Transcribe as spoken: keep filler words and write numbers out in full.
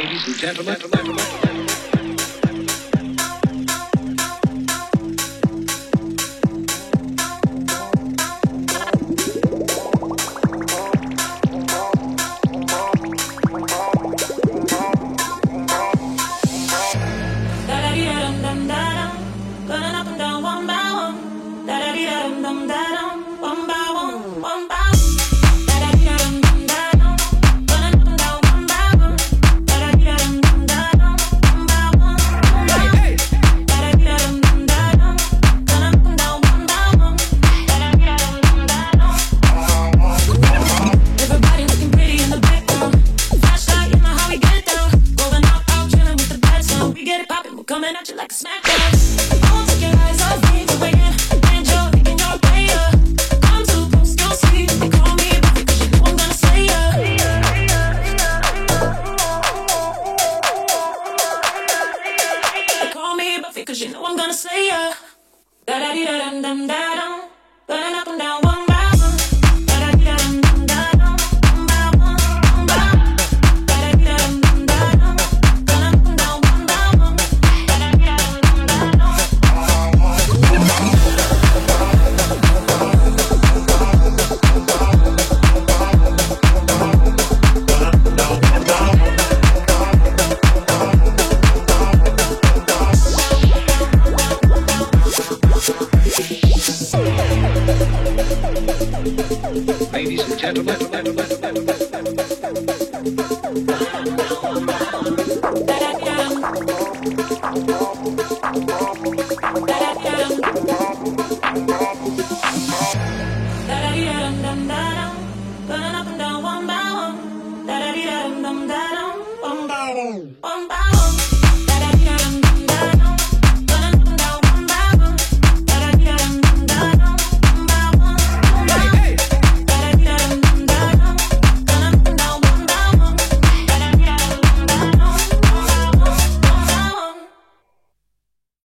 Ladies and gentlemen, gentlemen, gentlemen. Coming at you like a smack. Won't take your eyes off me, the way and you're thinking you're a player. I'm too close, you'll see. They call me baby, cause you know I'm gonna slay ya. They call me Buffy, cause you know I'm gonna slay ya. Da da dee da dum dum da dum, burning up and down one by one. Da da dee da dum dum da dum, one by one, one by one. Da da dee da dum dum da dum, burning up and down one by one. Ladies and gentlemen, gentlemen, Burning up and down one by one. Da da dee da dum dum da dum. One by one. One by